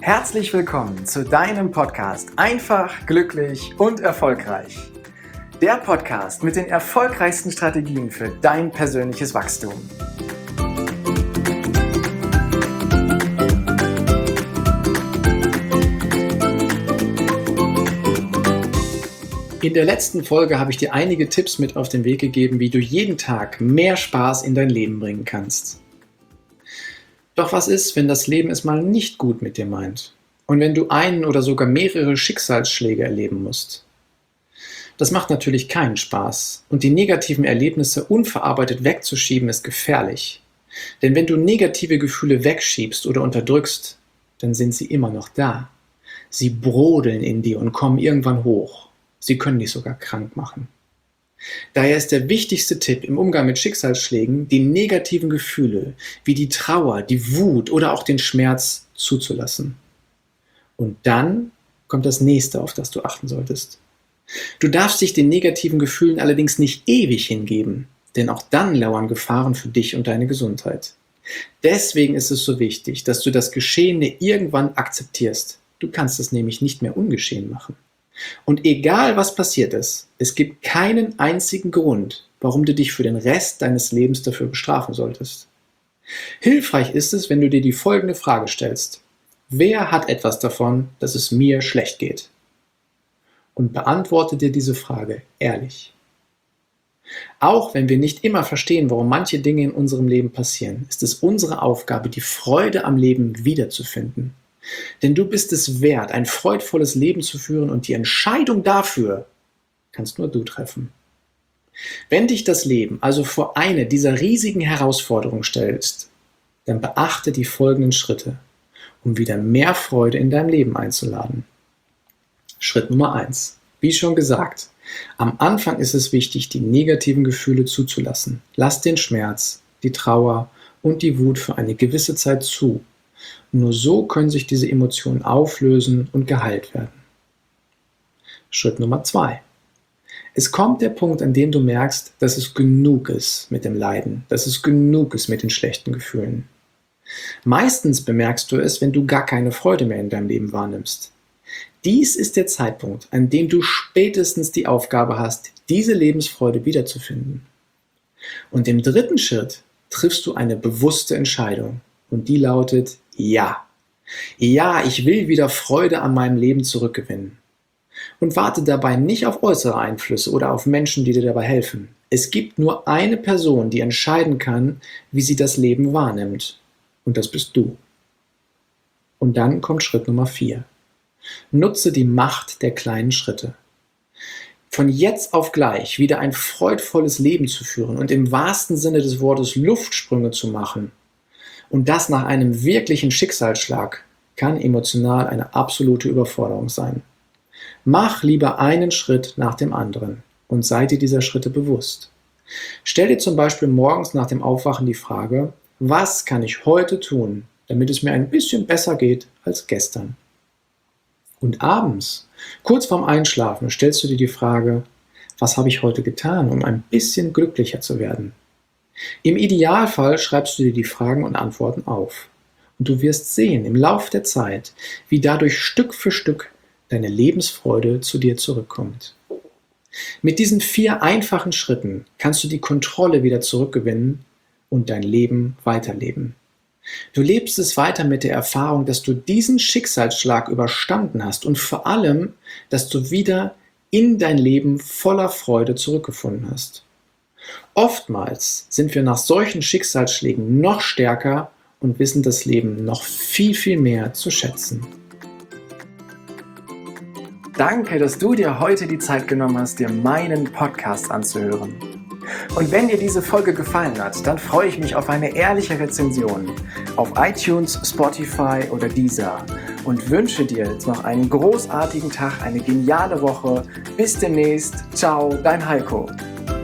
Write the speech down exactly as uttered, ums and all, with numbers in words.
Herzlich willkommen zu deinem Podcast Einfach, glücklich und erfolgreich. Der Podcast mit den erfolgreichsten Strategien für dein persönliches Wachstum. In der letzten Folge habe ich dir einige Tipps mit auf den Weg gegeben, wie du jeden Tag mehr Spaß in dein Leben bringen kannst. Doch was ist, wenn das Leben es mal nicht gut mit dir meint? Und wenn du einen oder sogar mehrere Schicksalsschläge erleben musst? Das macht natürlich keinen Spaß. Und die negativen Erlebnisse unverarbeitet wegzuschieben ist gefährlich. Denn wenn du negative Gefühle wegschiebst oder unterdrückst, dann sind sie immer noch da. Sie brodeln in dir und kommen irgendwann hoch. Sie können dich sogar krank machen. Daher ist der wichtigste Tipp im Umgang mit Schicksalsschlägen, die negativen Gefühle wie die Trauer, die Wut oder auch den Schmerz zuzulassen. Und dann kommt das nächste, auf das du achten solltest. Du darfst dich den negativen Gefühlen allerdings nicht ewig hingeben, denn auch dann lauern Gefahren für dich und deine Gesundheit. Deswegen ist es so wichtig, dass du das Geschehene irgendwann akzeptierst. Du kannst es nämlich nicht mehr ungeschehen machen. Und egal was passiert ist, es gibt keinen einzigen Grund, warum du dich für den Rest deines Lebens dafür bestrafen solltest. Hilfreich ist es, wenn du dir die folgende Frage stellst: Wer hat etwas davon, dass es mir schlecht geht? Und beantworte dir diese Frage ehrlich. Auch wenn wir nicht immer verstehen, warum manche Dinge in unserem Leben passieren, ist es unsere Aufgabe, die Freude am Leben wiederzufinden. Denn du bist es wert, ein freudvolles Leben zu führen, und die Entscheidung dafür kannst nur du treffen. Wenn dich das Leben also vor eine dieser riesigen Herausforderungen stellst, dann beachte die folgenden Schritte, um wieder mehr Freude in deinem Leben einzuladen. Schritt Nummer eins. Wie schon gesagt, am Anfang ist es wichtig, die negativen Gefühle zuzulassen. Lass den Schmerz, die Trauer und die Wut für eine gewisse Zeit zu. Nur so können sich diese Emotionen auflösen und geheilt werden. Schritt Nummer zwei. Es kommt der Punkt, an dem du merkst, dass es genug ist mit dem Leiden, dass es genug ist mit den schlechten Gefühlen. Meistens bemerkst du es, wenn du gar keine Freude mehr in deinem Leben wahrnimmst. Dies ist der Zeitpunkt, an dem du spätestens die Aufgabe hast, diese Lebensfreude wiederzufinden. Und im dritten Schritt triffst du eine bewusste Entscheidung. Und die lautet: Ja. Ja, ich will wieder Freude an meinem Leben zurückgewinnen. Und warte dabei nicht auf äußere Einflüsse oder auf Menschen, die dir dabei helfen. Es gibt nur eine Person, die entscheiden kann, wie sie das Leben wahrnimmt. Und das bist du. Und dann kommt Schritt Nummer vier. Nutze die Macht der kleinen Schritte. Von jetzt auf gleich wieder ein freudvolles Leben zu führen und im wahrsten Sinne des Wortes Luftsprünge zu machen, und das nach einem wirklichen Schicksalsschlag, kann emotional eine absolute Überforderung sein. Mach lieber einen Schritt nach dem anderen und sei dir dieser Schritte bewusst. Stell dir zum Beispiel morgens nach dem Aufwachen die Frage: Was kann ich heute tun, damit es mir ein bisschen besser geht als gestern? Und abends, kurz vorm Einschlafen, stellst du dir die Frage: Was habe ich heute getan, um ein bisschen glücklicher zu werden? Im Idealfall schreibst du dir die Fragen und Antworten auf. Und du wirst sehen im Lauf der Zeit, wie dadurch Stück für Stück deine Lebensfreude zu dir zurückkommt. Mit diesen vier einfachen Schritten kannst du die Kontrolle wieder zurückgewinnen und dein Leben weiterleben. Du lebst es weiter mit der Erfahrung, dass du diesen Schicksalsschlag überstanden hast und vor allem, dass du wieder in dein Leben voller Freude zurückgefunden hast. Oftmals sind wir nach solchen Schicksalsschlägen noch stärker und wissen das Leben noch viel, viel mehr zu schätzen. Danke, dass du dir heute die Zeit genommen hast, dir meinen Podcast anzuhören. Und wenn dir diese Folge gefallen hat, dann freue ich mich auf eine ehrliche Rezension auf iTunes, Spotify oder Deezer und wünsche dir jetzt noch einen großartigen Tag, eine geniale Woche. Bis demnächst. Ciao, dein Heiko.